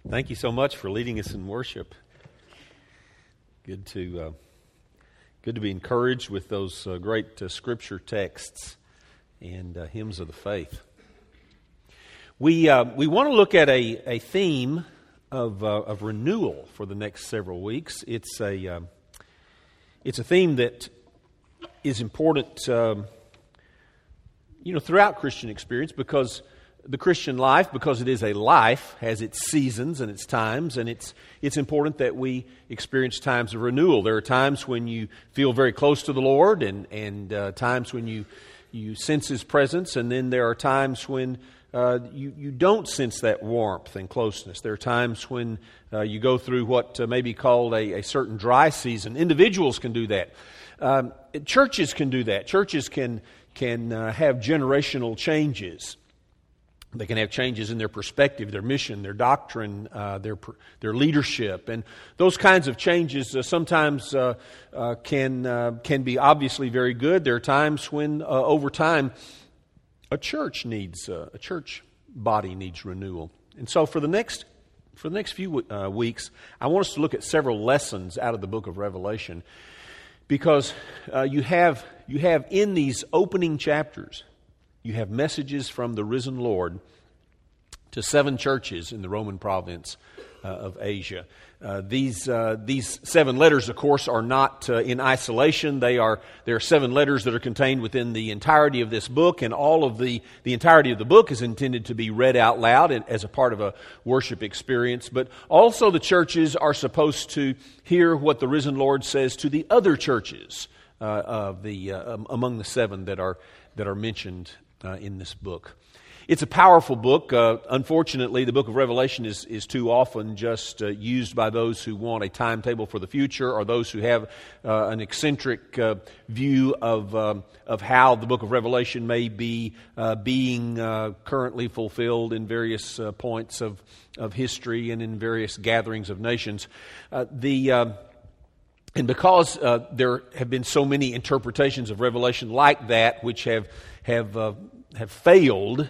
Thank you so much for leading us in worship. Good to be encouraged with those great scripture texts and hymns of the faith. We want to look at a theme of renewal for the next several weeks. It's a theme that is important, throughout Christian experience, because the Christian life, because it is a life, has its seasons and its times, and it's important that we experience times of renewal. There are times when you feel very close to the Lord, and times when you sense His presence, and then there are times when you don't sense that warmth and closeness. There are times when you go through what may be called a certain dry season. Individuals can do that. Churches can do that. Churches can have generational changes. They can have changes in their perspective, their mission, their doctrine, their leadership, and those kinds of changes sometimes can be obviously very good. There are times when, over time, a church body needs renewal. And so, for the next few weeks, I want us to look at several lessons out of the book of Revelation, because you have in these opening chapters, you have messages from the risen Lord to 7 churches in the Roman province of Asia. These 7 letters, of course, are not in isolation. There are 7 letters that are contained within the entirety of this book, and all of the entirety of the book is intended to be read out loud as a part of a worship experience. But also the churches are supposed to hear what the risen Lord says to the other churches among the 7 that are mentioned in this book. It's a powerful book. Unfortunately, the book of Revelation is too often just used by those who want a timetable for the future, or those who have an eccentric view of how the book of Revelation may be being currently fulfilled in various points of history and in various gatherings of nations. And because there have been so many interpretations of Revelation like that, which have failed,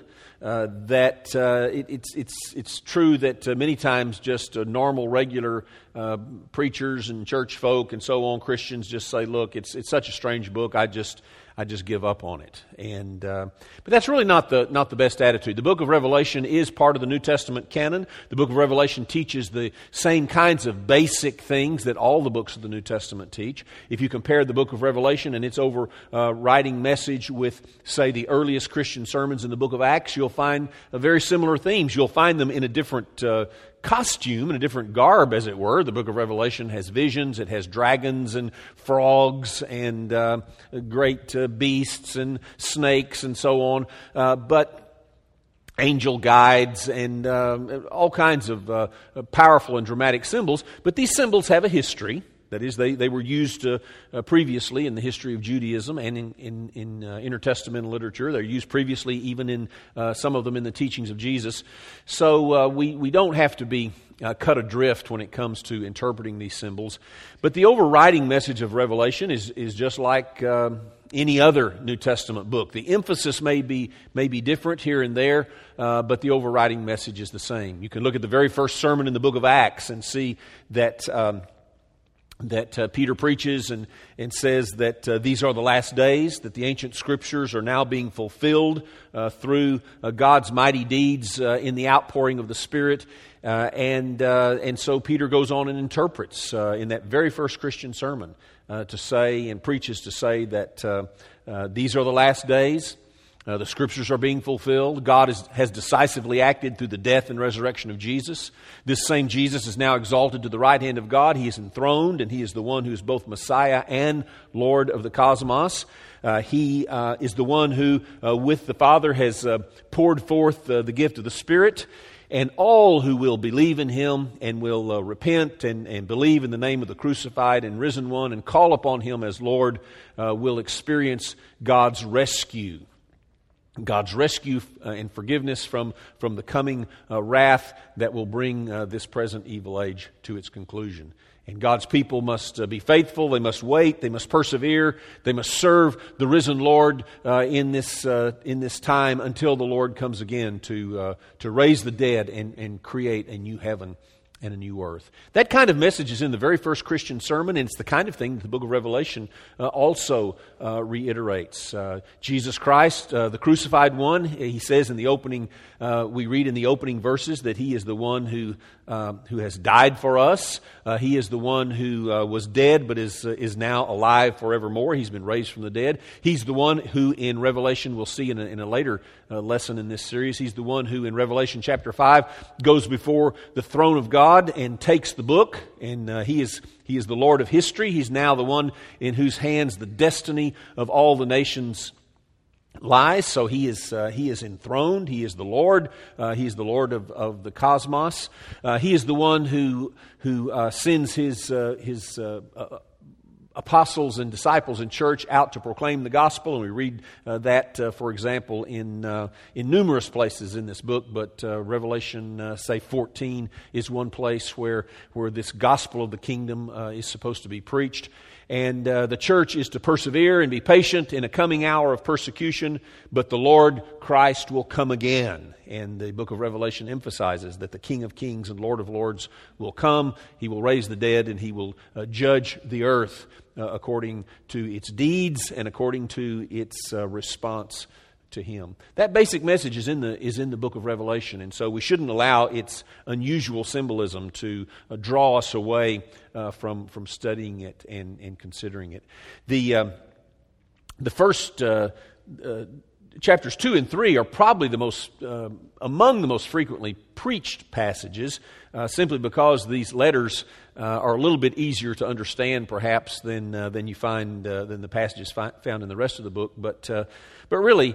it's true that many times just normal, regular preachers and church folk and so on, Christians, just say, "Look, it's such a strange book. I just give up on it." But that's really not the best attitude. The book of Revelation is part of the New Testament canon. The book of Revelation teaches the same kinds of basic things that all the books of the New Testament teach. If you compare the book of Revelation and its overriding message with, say, the earliest Christian sermons in the book of Acts, you'll find very similar themes. You'll find them in a different costume, in a different garb, as it were. The book of Revelation has visions. It has dragons and frogs and great beasts and snakes and so on, but angel guides and all kinds of powerful and dramatic symbols. But these symbols have a history. That is, they were used previously in the history of Judaism and in intertestamental literature. They're used previously even in some of them in the teachings of Jesus. So we don't have to be cut adrift when it comes to interpreting these symbols. But the overriding message of Revelation is just like any other New Testament book. The emphasis may be different here and there, but the overriding message is the same. You can look at the very first sermon in the book of Acts and see that Peter preaches and says that these are the last days, that the ancient scriptures are now being fulfilled through God's mighty deeds in the outpouring of the Spirit. And so Peter goes on and interprets in that very first Christian sermon to say, and preaches to say, that these are the last days. The Scriptures are being fulfilled. God has decisively acted through the death and resurrection of Jesus. This same Jesus is now exalted to the right hand of God. He is enthroned, and He is the one who is both Messiah and Lord of the cosmos. He is the one who, with the Father, has poured forth the gift of the Spirit. And all who will believe in Him and will repent and believe in the name of the crucified and risen one and call upon Him as Lord will experience God's rescue. God's rescue and forgiveness from the coming wrath that will bring this present evil age to its conclusion. And God's people must be faithful, they must wait, they must persevere, they must serve the risen Lord in this time until the Lord comes again to raise the dead and create a new heaven and a new earth. That kind of message is in the very first Christian sermon, and it's the kind of thing that the book of Revelation also reiterates. Jesus Christ, the crucified one, he says in the opening, we read in the opening verses that he is the one who has died for us. He is the one who was dead but is now alive forevermore. He's been raised from the dead. He's the one who in Revelation, we'll see in a later lesson in this series, he's the one who in Revelation chapter 5 goes before the throne of God and takes the book, and he is the Lord of history. He's now the one in whose hands the destiny of all the nations lies. So he is enthroned. He is the Lord. He is the Lord of the cosmos. He is the one who sends his apostles and disciples in church out to proclaim the gospel, and we read that, for example, in numerous places in this book. But Revelation, say 14, is one place where this gospel of the kingdom is supposed to be preached. And the church is to persevere and be patient in a coming hour of persecution, but the Lord Christ will come again. And the book of Revelation emphasizes that the King of Kings and Lord of Lords will come. He will raise the dead, and he will judge the earth according to its deeds and according to its response to him. That basic message is in the book of Revelation, and so we shouldn't allow its unusual symbolism to draw us away from studying it and considering it. The first chapters 2 and 3 are probably among the most frequently preached passages, simply because these letters are a little bit easier to understand, perhaps, than you find than the passages found in the rest of the book. But really,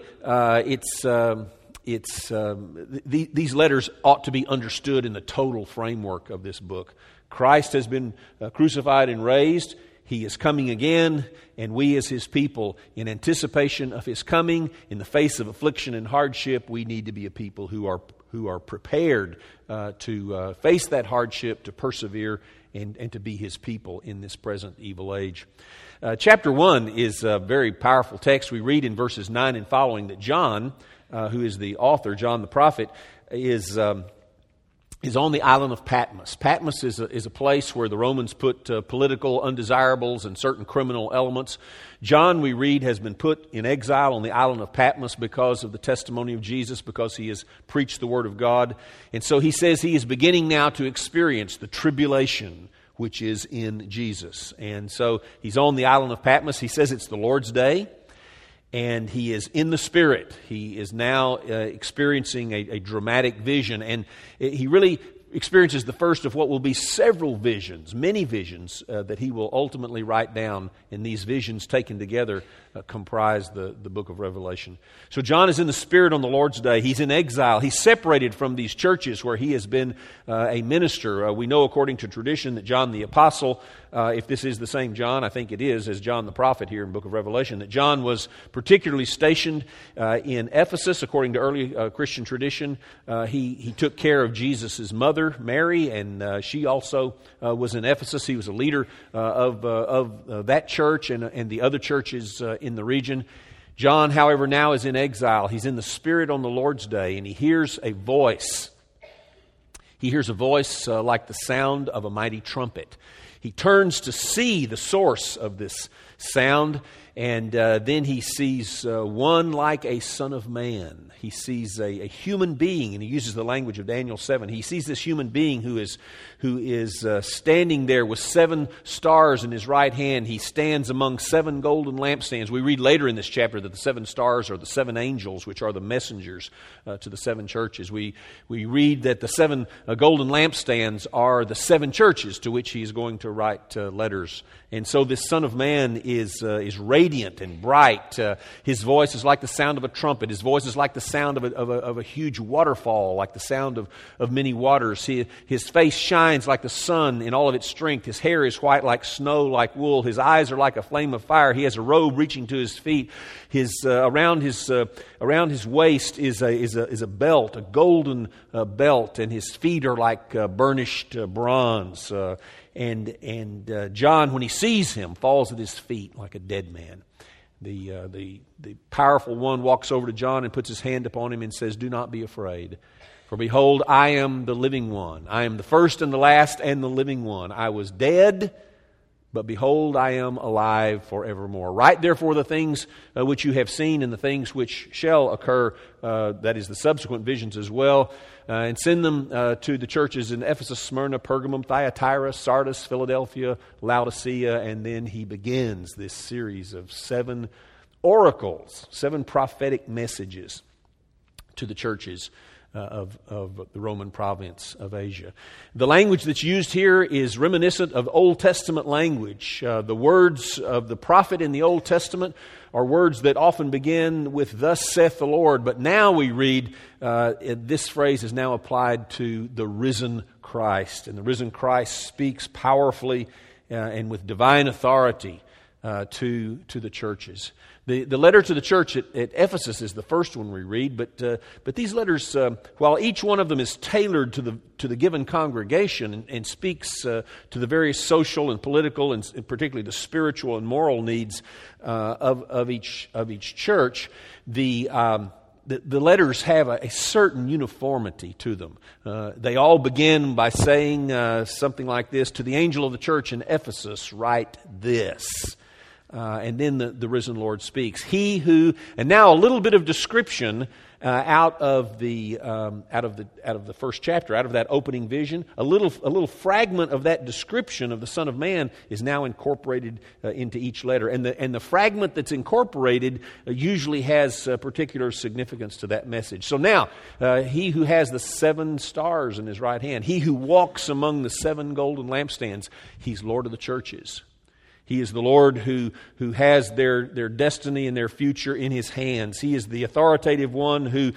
these letters ought to be understood in the total framework of this book. Christ has been crucified and raised. He is coming again, and we as his people, in anticipation of his coming, in the face of affliction and hardship, we need to be a people who are prepared to face that hardship, to persevere, and to be his people in this present evil age. Chapter 1 is a very powerful text. We read in verses 9 and following that John, who is the author, John the prophet, is on the island of Patmos. Patmos is a place where the Romans put political undesirables and certain criminal elements. John, we read, has been put in exile on the island of Patmos because of the testimony of Jesus, because he has preached the Word of God. And so he says he is beginning now to experience the tribulation which is in Jesus. And so he's on the island of Patmos. He says it's the Lord's day, and he is in the Spirit. He is now experiencing a dramatic vision, and he really experiences the first of what will be several visions, many visions that he will ultimately write down, and these visions taken together comprise the book of Revelation. So John is in the Spirit on the Lord's day. He's in exile. He's separated from these churches where he has been a minister. We know according to tradition that John the Apostle, if this is the same John, I think it is, as John the prophet here in the book of Revelation, that John was particularly stationed in Ephesus. According to early Christian tradition, he took care of Jesus' mother, Mary, and she also was in Ephesus. He was a leader of that church and the other churches in the region. John, however, now is in exile. He's in the Spirit on the Lord's day, and he hears a voice. He hears a voice like the sound of a mighty trumpet. He turns to see the source of this sound, and then he sees one like a son of man. He sees a human being, and he uses the language of Daniel 7. He sees this human being who is standing there with 7 stars in his right hand. He stands among 7 golden lampstands. We read later in this chapter that the 7 stars are the 7 angels, which are the messengers to the 7 churches. We read that the 7 golden lampstands are the 7 churches to which he is going to write letters. And so this Son of Man is radiant and bright. His voice is like the sound of a trumpet. His voice is like the sound of a huge waterfall, like the sound of many waters. His face shines like the sun in all of its strength. His hair is white like snow, like wool. His eyes are like a flame of fire. He has a robe reaching to his feet. Around his waist is a belt, a golden belt, and his feet are like burnished bronze. And John, when he sees him, falls at his feet like a dead man. The powerful one walks over to John and puts his hand upon him and says, "Do not be afraid. For behold, I am the living one. I am the first and the last and the living one. I was dead, but behold, I am alive forevermore. Write therefore the things which you have seen and the things which shall occur," that is the subsequent visions as well, "and send them to the churches in Ephesus, Smyrna, Pergamum, Thyatira, Sardis, Philadelphia, Laodicea." And then he begins this series of 7 oracles, 7 prophetic messages to the churches of the Roman province of Asia. The language that's used here is reminiscent of Old Testament language. The words of the prophet in the Old Testament are words that often begin with "Thus saith the Lord," but now we read this phrase is now applied to the risen Christ. And the risen Christ speaks powerfully and with divine authority to the churches. The letter to the church at Ephesus is the first one we read, but these letters, while each one of them is tailored to the given congregation and speaks to the various social and political and particularly the spiritual and moral needs of each church, the letters have a certain uniformity to them. They all begin by saying something like this: "To the angel of the church in Ephesus, write this." And then the risen Lord speaks. He who, and now a little bit of description out of the first chapter, out of that opening vision. A little fragment of that description of the Son of Man is now incorporated into each letter, and the fragment that's incorporated usually has particular significance to that message. So now, he who has the 7 stars in his right hand, he who walks among the 7 golden lampstands, he's Lord of the churches. He is the Lord who has their destiny and their future in His hands. He is the authoritative one who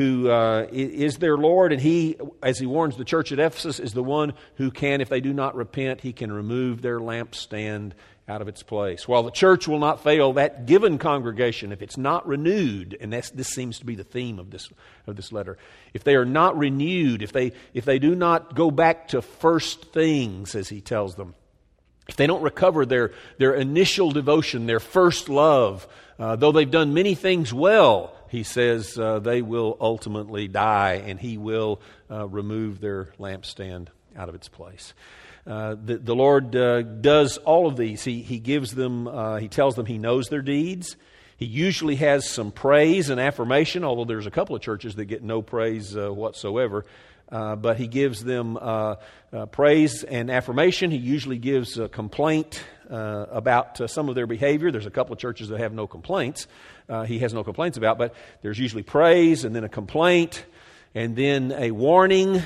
is their Lord, and He, as He warns the church at Ephesus, is the one who can, if they do not repent, He can remove their lampstand out of its place. While the church will not fail that given congregation if it's not renewed, and this seems to be the theme of this letter. If they are not renewed, if they do not go back to first things, as he tells them, if they don't recover their initial devotion, their first love, though they've done many things well, he says they will ultimately die, and He will remove their lampstand out of its place. The Lord does all of these. He gives them. He tells them He knows their deeds. He usually has some praise and affirmation, although there's a couple of churches that get no praise whatsoever. But He gives them praise and affirmation. He usually gives a complaint about some of their behavior. There's a couple of churches that have no complaints. He has no complaints about, but there's usually praise and then a complaint and then a warning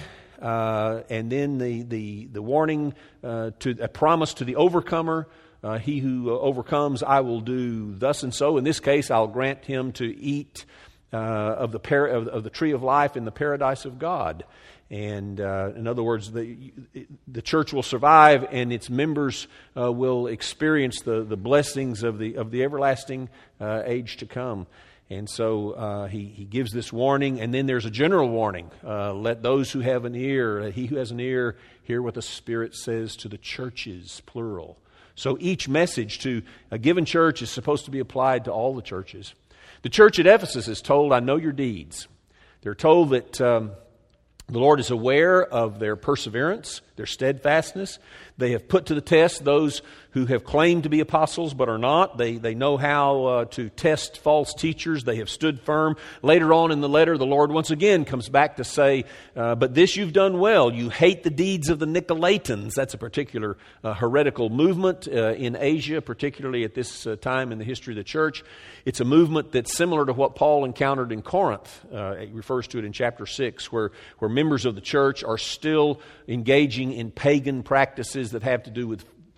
and then the warning to a promise to the overcomer. He who overcomes, I will do thus and so. In this case, I'll grant him to eat of the tree of life in the paradise of God. And in other words, the church will survive, and its members will experience the blessings of the everlasting age to come. And so he gives this warning, and then there's a general warning. Let those who have an ear, he who has an ear, hear what the Spirit says to the churches, plural. So each message to a given church is supposed to be applied to all the churches. The church at Ephesus is told, I know your deeds. They're told that the Lord is aware of their perseverance, their steadfastness. They have put to the test those who have claimed to be apostles but are not. They know how to test false teachers. They have stood firm. Later on in the letter, the Lord once again comes back to say, but this you've done well. You hate the deeds of the Nicolaitans. That's a particular heretical movement in Asia, particularly at this time in the history of the church. It's a movement that's similar to what Paul encountered in Corinth. He refers to it in chapter 6, where members of the church are still engaging in pagan practices that have to do with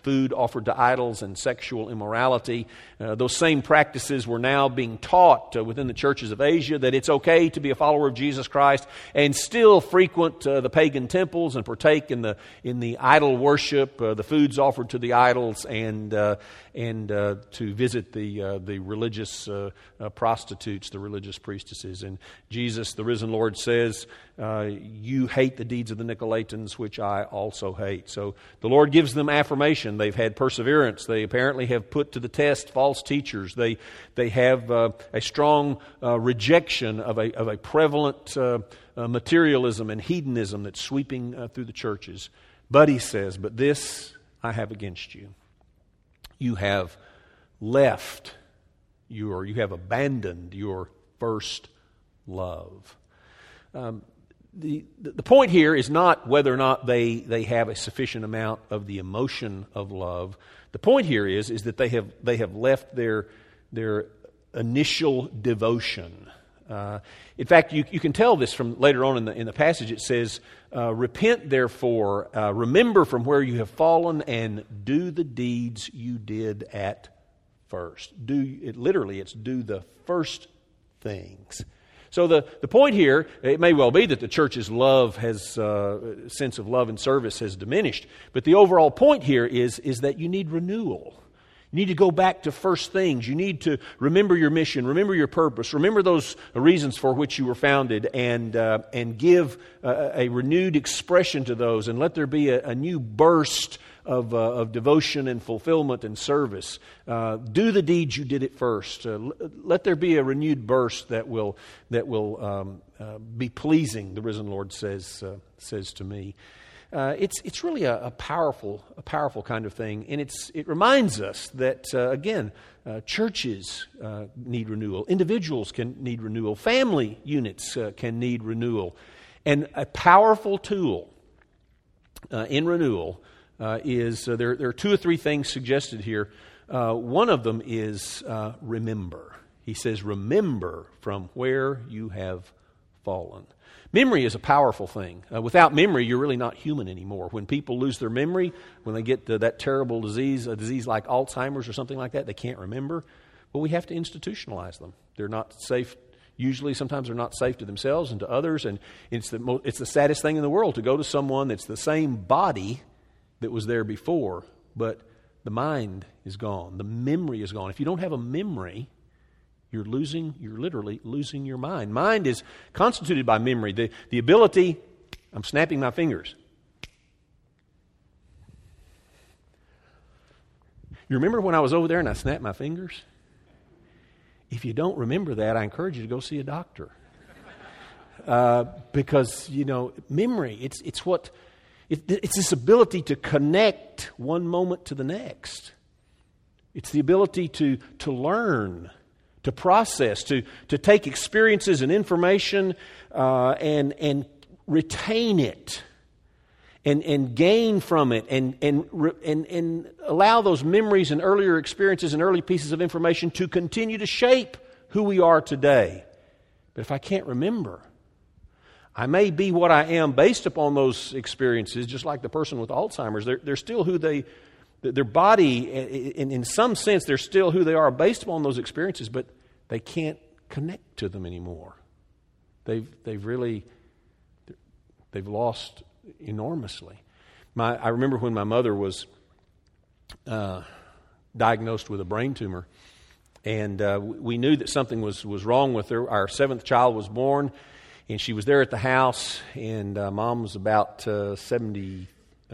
food offered to idols and sexual immorality. Those same practices were now being taught within the churches of Asia, that it's okay to be a follower of Jesus Christ and still frequent the pagan temples and partake in the idol worship, the foods offered to the idols, and to visit the religious prostitutes, the religious priestesses. And Jesus, the risen Lord, says, you hate the deeds of the Nicolaitans, which I also hate. So the Lord gives them affirmation. They've had perseverance. They apparently have put to the test false teachers. They have a strong rejection of a prevalent materialism and hedonism that's sweeping through the churches. But he says, but this I have against you. You have left you have abandoned your first love. The point here is not whether or not they have a sufficient amount of the emotion of love. The point here is that they have left their initial devotion. In fact, you can tell this from later on in the passage. It says, repent therefore, remember from where you have fallen, and do the deeds you did at first. It's do the first things. So the point here, it may well be that the church's sense of love and service has diminished, but the overall point here is that you need renewal. You need to go back to first things. You need to remember your mission, remember your purpose, remember those reasons for which you were founded, and give a renewed expression to those, and let there be a new burst of devotion and fulfillment and service. Do the deeds you did at first. Let there be a renewed burst that will be pleasing, the risen Lord says to me. It's really a powerful kind of thing, and it reminds us that again, churches need renewal, individuals can need renewal, family units can need renewal, and a powerful tool in renewal is there are two or three things suggested here. One of them is remember. He says, remember from where you have fallen. Memory is a powerful thing. Without memory, you're really not human anymore. When people lose their memory, when they get that terrible disease, a disease like Alzheimer's or something like that, they can't remember. Well, we have to institutionalize them. They're not safe. Usually, sometimes they're not safe to themselves and to others. And it's the saddest thing in the world to go to someone that's the same body that was there before, but the mind is gone. The memory is gone. If you don't have a memory, you're literally losing your mind. Mind is constituted by memory. The ability, I'm snapping my fingers. You remember when I was over there and I snapped my fingers? If you don't remember that, I encourage you to go see a doctor. Because, memory, it's this ability to connect one moment to the next. It's the ability to learn, to process, to take experiences and information and retain it and gain from it and allow those memories and earlier experiences and early pieces of information to continue to shape who we are today. But if I can't remember, I may be what I am based upon those experiences, just like the person with Alzheimer's. They're still who their body, in some sense, they're still who they are based upon those experiences, but they can't connect to them anymore. They've lost enormously. I remember when my mother was diagnosed with a brain tumor, and we knew that something was wrong with her. Our seventh child was born, and she was there at the house, and Mom was about 73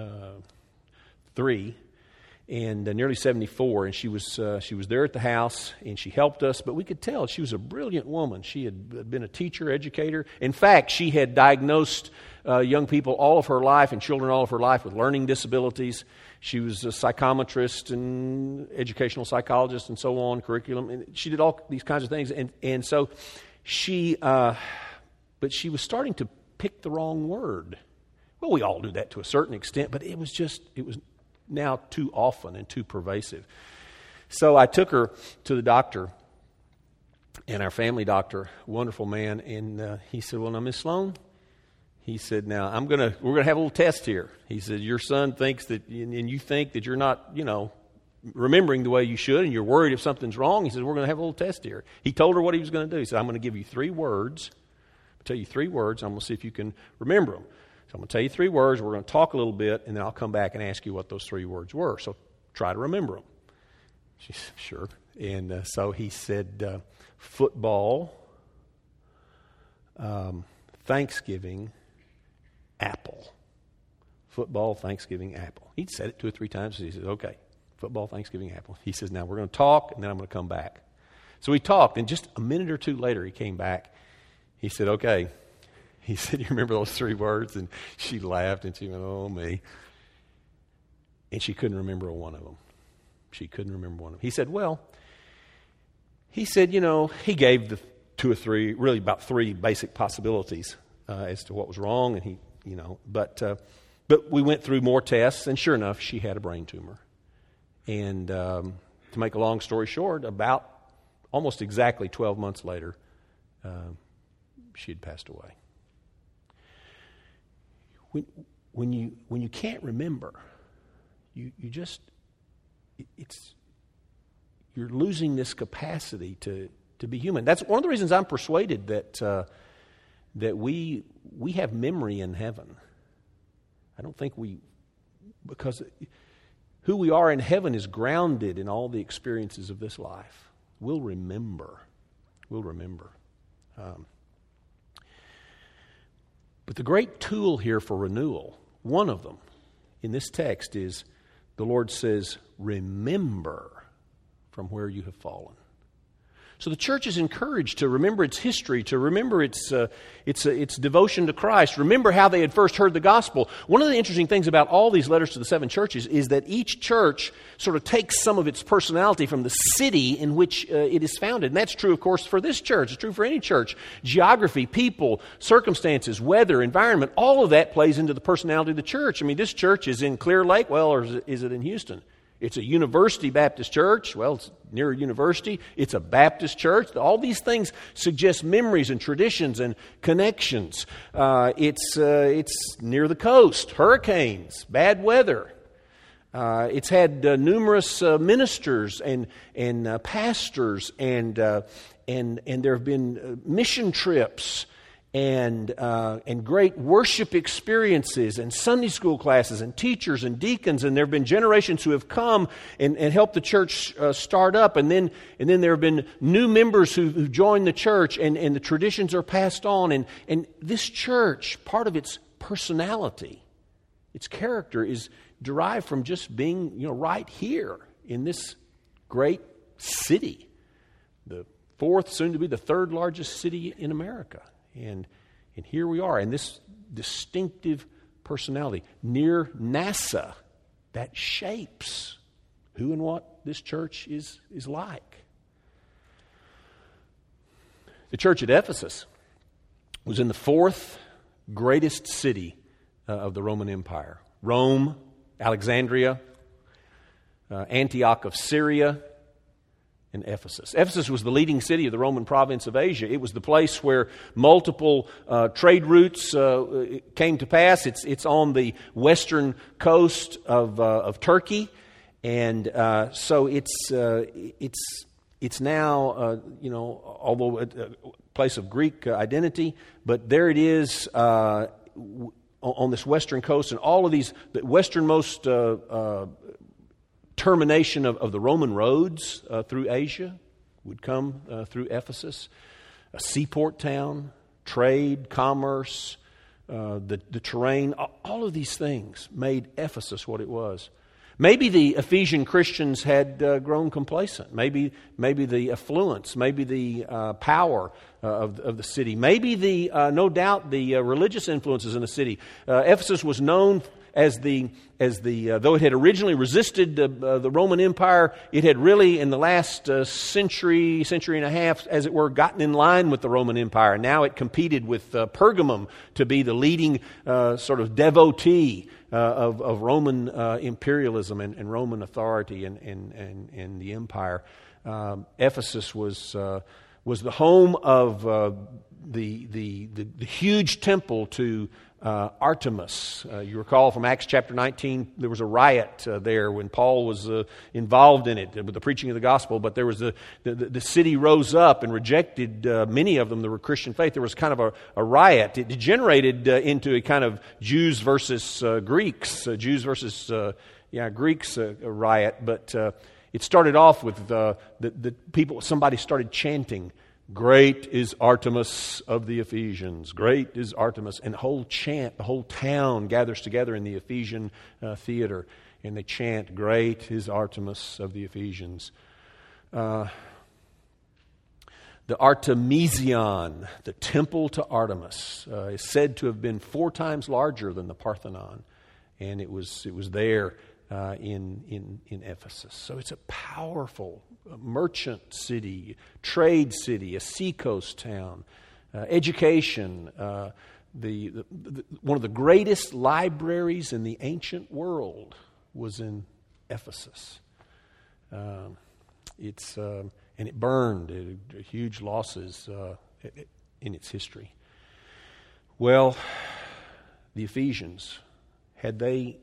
and nearly 74, and she was there at the house, and she helped us, but we could tell she was a brilliant woman. She had been a teacher, educator. In fact, she had diagnosed young people all of her life and children all of her life with learning disabilities. She was a psychometrist and educational psychologist and so on, curriculum, and she did all these kinds of things, and so she... But she was starting to pick the wrong word. Well, we all do that to a certain extent, but it was now too often and too pervasive. So I took her to the doctor, and our family doctor, wonderful man, and he said, well, now, Miss Sloan, he said, now, we're going to have a little test here. He said, your son thinks that, and you think that you're not, remembering the way you should, and you're worried if something's wrong. He said, we're going to have a little test here. He told her what he was going to do. He said, I'm going to give you 3 words. I'll tell you 3 words. I'm going to see if you can remember them. So I'm going to tell you 3 words. We're going to talk a little bit, and then I'll come back and ask you what those 3 words were. So try to remember them. She said, sure. And so he said, football, Thanksgiving, apple. Football, Thanksgiving, apple. He'd said it 2 or 3 times. So he said, okay, football, Thanksgiving, apple. He says, now we're going to talk, and then I'm going to come back. So we talked, and just a minute or 2 later, he came back. He said, okay. He said, you remember those 3 words? And she laughed, and she went, oh, me. And she couldn't remember one of them. She couldn't remember one of them. He said, he gave the 2 or 3, really about 3 basic possibilities as to what was wrong. And but we went through more tests, and sure enough, she had a brain tumor. And to make a long story short, about almost exactly 12 months later, she had passed away. When you can't remember, you're losing this capacity to be human. That's one of the reasons I'm persuaded that we have memory in heaven. I don't think because who we are in heaven is grounded in all the experiences of this life. We'll remember. But the great tool here for renewal, one of them in this text is the Lord says, remember from where you have fallen. So the church is encouraged to remember its history, to remember its devotion to Christ, remember how they had first heard the gospel. One of the interesting things about all these letters to the 7 churches is that each church sort of takes some of its personality from the city in which it is founded. And that's true, of course, for this church. It's true for any church. Geography, people, circumstances, weather, environment, all of that plays into the personality of the church. I mean, this church is in Clear Lake. Well, or is it in Houston? It's a University Baptist church. Well, it's near a university. It's a Baptist church. All these things suggest memories and traditions and connections. It's near the coast, hurricanes, bad weather. It's had numerous ministers and pastors, and there have been mission trips and great worship experiences and Sunday school classes and teachers and deacons, and there have been generations who have come and helped the church start up, and then there have been new members who joined the church, and the traditions are passed on, and this church, part of its personality, its character is derived from just being right here in this great city, the 4th, soon to be the 3rd largest city in America. And here we are, and this distinctive personality near NASA that shapes who and what this church is like. The church at Ephesus was in the 4th greatest city of the Roman Empire. Rome, Alexandria, Antioch of Syria, and Ephesus. Ephesus was the leading city of the Roman province of Asia. It was the place where multiple trade routes came to pass. It's on the western coast of Turkey, and so it's now although a place of Greek identity, but there it is on this western coast, and all of these the westernmost termination of the Roman roads through Asia would come through Ephesus. A seaport town, trade, commerce, the terrain, all of these things made Ephesus what it was. Maybe the Ephesian Christians had grown complacent. Maybe the affluence, maybe the power of the city. Maybe no doubt the religious influences in the city. Ephesus was known as the though it had originally resisted the Roman Empire, it had really in the last century and a half, as it were, gotten in line with the Roman Empire. Now it competed with Pergamum to be the leading sort of devotee of Roman imperialism and Roman authority and the empire. Ephesus was the home of the huge temple to Artemis. You recall from Acts chapter 19, there was a riot there when Paul was involved in it with the preaching of the gospel, but there was the city rose up and rejected many of them, the Christian faith. There was kind of a riot. It degenerated into a kind of Jews versus Greeks, Greeks riot, but it started off with the people, somebody started chanting, "Great is Artemis of the Ephesians. Great is Artemis." And the whole town gathers together in the Ephesian theater, and they chant, "Great is Artemis of the Ephesians." The Artemision, the temple to Artemis, is said to have been 4 times larger than the Parthenon, and it was there in Ephesus. So it's a powerful merchant city, trade city, a seacoast town, education. One of the greatest libraries in the ancient world was in Ephesus. And it burned. Huge losses in its history. Well, the Ephesians, had they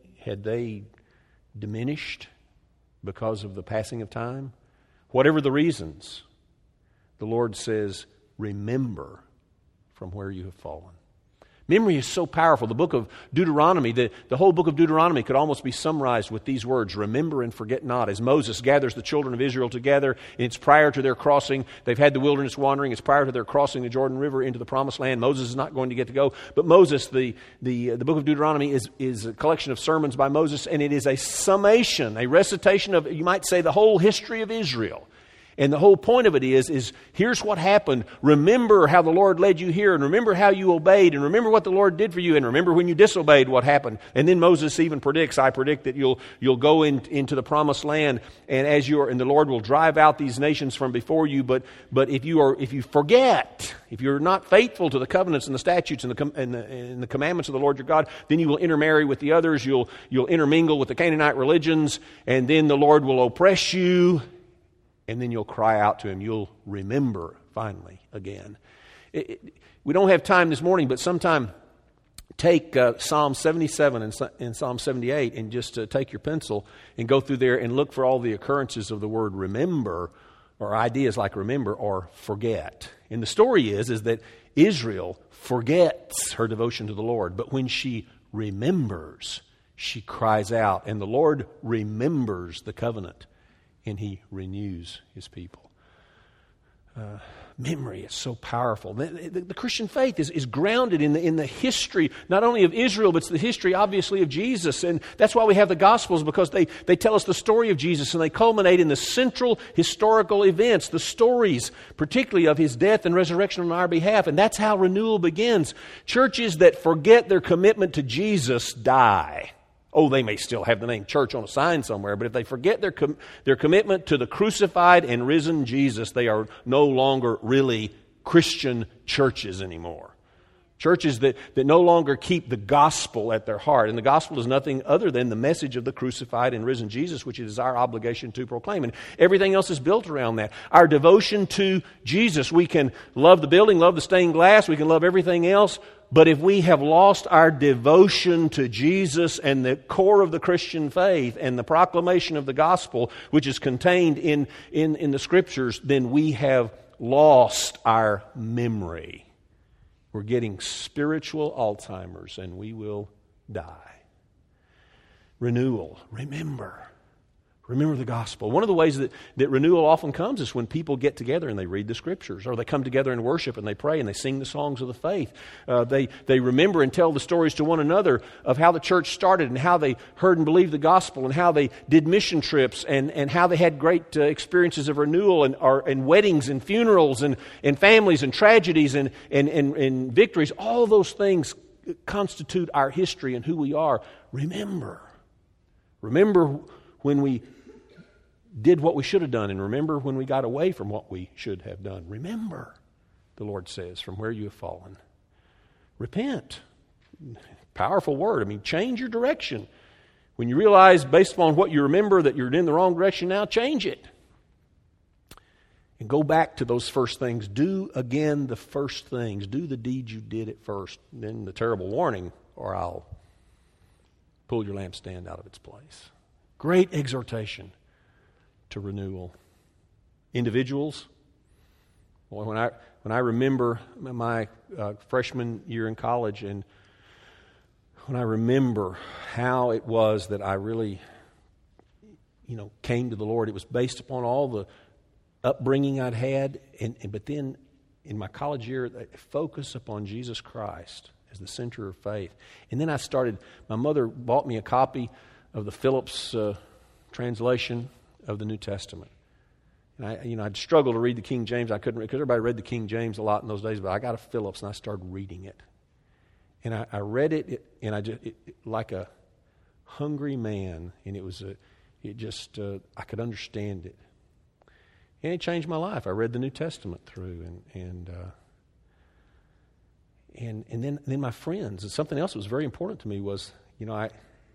diminished because of the passing of time? Whatever the reasons, the Lord says, remember from where you have fallen. Memory is so powerful. The book of Deuteronomy, the whole book of Deuteronomy could almost be summarized with these words, remember and forget not. As Moses gathers the children of Israel together, and it's prior to their crossing. They've had the wilderness wandering. It's prior to their crossing the Jordan River into the Promised Land. Moses is not going to get to go. But Moses, the book of Deuteronomy is a collection of sermons by Moses, and it is a summation, a recitation of, you might say, the whole history of Israel. And the whole point of it is here's what happened. Remember how the Lord led you here, and remember how you obeyed, and remember what the Lord did for you, and remember when you disobeyed what happened. And then Moses even predicts, I predict that you'll go into the Promised Land, and and the Lord will drive out these nations from before you. But if you forget, if you're not faithful to the covenants and the statutes and the commandments of the Lord your God, then you will intermarry with the others. You'll intermingle with the Canaanite religions, and then the Lord will oppress you. And then you'll cry out to Him. You'll remember finally again. We don't have time this morning, but sometime take Psalm 77 and Psalm 78 and just take your pencil and go through there and look for all the occurrences of the word remember, or ideas like remember or forget. And the story is that Israel forgets her devotion to the Lord, but when she remembers, she cries out, and the Lord remembers the covenant. And He renews His people. Memory is so powerful. The Christian faith is grounded in the history, not only of Israel, but it's the history, obviously, of Jesus. And that's why we have the Gospels, because they tell us the story of Jesus, and they culminate in the central historical events, the stories, particularly of His death and resurrection on our behalf. And that's how renewal begins. Churches that forget their commitment to Jesus die. Oh, they may still have the name church on a sign somewhere, but if they forget their commitment to the crucified and risen Jesus, they are no longer really Christian churches anymore. Churches that no longer keep the gospel at their heart. And the gospel is nothing other than the message of the crucified and risen Jesus, which it is our obligation to proclaim. And everything else is built around that. Our devotion to Jesus. We can love the building, love the stained glass, we can love everything else. But if we have lost our devotion to Jesus and the core of the Christian faith and the proclamation of the gospel, which is contained in the Scriptures, then we have lost our memory. We're getting spiritual Alzheimer's, and we will die. Renewal. Remember the gospel. One of the ways that renewal often comes is when people get together and they read the Scriptures, or they come together and worship and they pray and they sing the songs of the faith. They remember and tell the stories to one another of how the church started and how they heard and believed the gospel and how they did mission trips and how they had great experiences of renewal and weddings and funerals and families and tragedies and victories. All of those things constitute our history and who we are. Remember when we did what we should have done, and remember when we got away from what we should have done. Remember, the Lord says, from where you have fallen. Repent. Powerful word. I mean, change your direction. When you realize, based upon what you remember, that you're in the wrong direction now, change it. And go back to those first things. Do again the first things. Do the deeds you did at first. Then the terrible warning, or I'll pull your lampstand out of its place. Great exhortation to renewal. Individuals, boy, when I remember my freshman year in college, and when I remember how it was that I really, came to the Lord, it was based upon all the upbringing I'd had, but then in my college year, a focus upon Jesus Christ as the center of faith. And then my mother bought me a copy of the Phillips translation of the New Testament. And I'd struggle to read the King James. I couldn't, because everybody read the King James a lot in those days, but I got a Phillips and I started reading it. And I read it, and like a hungry man, and I could understand it. And it changed my life. I read the New Testament through, and then my friends. And something else that was very important to me was, it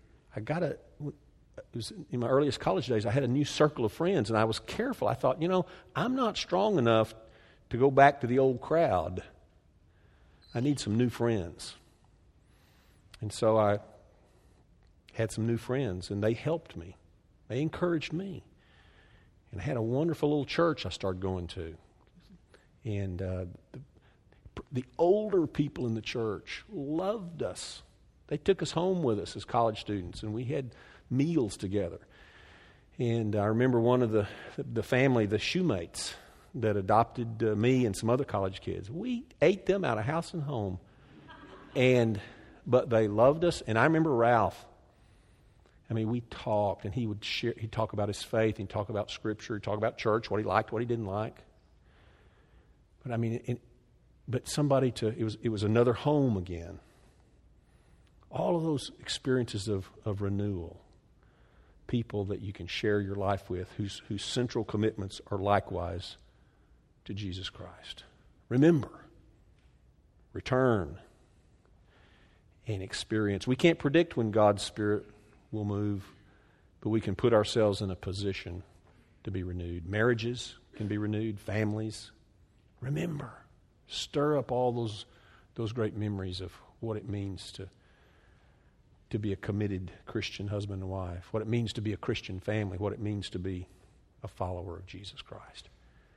was in my earliest college days, I had a new circle of friends, and I was careful. I thought, I'm not strong enough to go back to the old crowd. I need some new friends. And so I had some new friends, and they helped me. They encouraged me. And I had a wonderful little church I started going to. And the older people in the church loved us. They took us home with us as college students, and we had meals together. And I remember one of the family, the Shoemates, that adopted me and some other college kids. We ate them out of house and home. But they loved us. And I remember Ralph. We talked, and he'd talk about his faith, he'd talk about Scripture, he'd talk about church, what he liked, what he didn't like. But it was another home again. All of those experiences of renewal, people that you can share your life with, whose central commitments are likewise to Jesus Christ. Remember, return, and experience. We can't predict when God's Spirit will move, but we can put ourselves in a position to be renewed. Marriages can be renewed, families. Remember, stir up all those great memories of what it means to be a committed Christian husband and wife, what it means to be a Christian family, what it means to be a follower of Jesus Christ.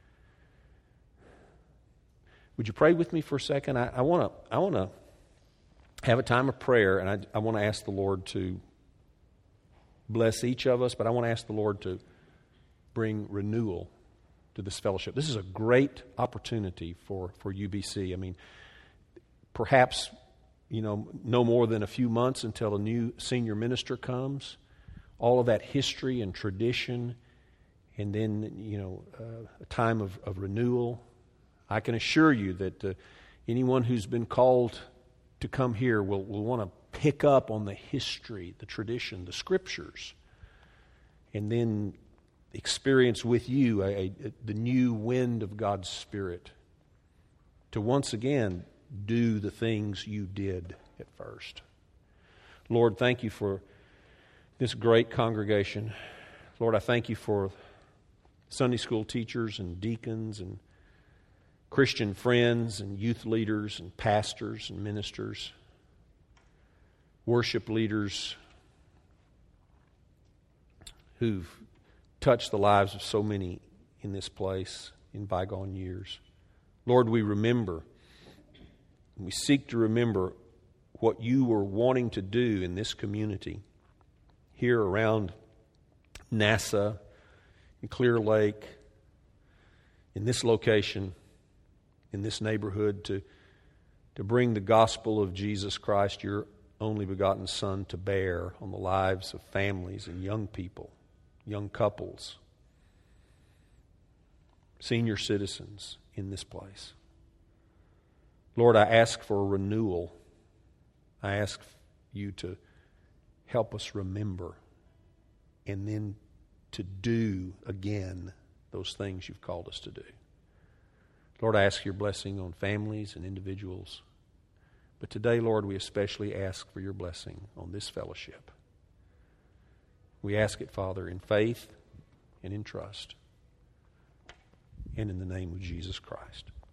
Would you pray with me for a second? I want to have a time of prayer, and I want to ask the Lord to bless each of us, but I want to ask the Lord to bring renewal to this fellowship. This is a great opportunity for UBC. Perhaps, no more than a few months until a new senior minister comes. All of that history and tradition, and then, a time of renewal. I can assure you that anyone who's been called to come here will want to pick up on the history, the tradition, the Scriptures, and then experience with you the new wind of God's Spirit to once again do the things you did at first. Lord, thank you for this great congregation. Lord, I thank you for Sunday school teachers and deacons and Christian friends and youth leaders and pastors and ministers, worship leaders who've touched the lives of so many in this place in bygone years. Lord, we seek to remember what you were wanting to do in this community here around NASA, in Clear Lake, in this location, in this neighborhood, to bring the gospel of Jesus Christ, your only begotten Son, to bear on the lives of families and young people, young couples, senior citizens in this place. Lord, I ask for a renewal. I ask you to help us remember and then to do again those things you've called us to do. Lord, I ask your blessing on families and individuals. But today, Lord, we especially ask for your blessing on this fellowship. We ask it, Father, in faith and in trust, and in the name of Jesus Christ.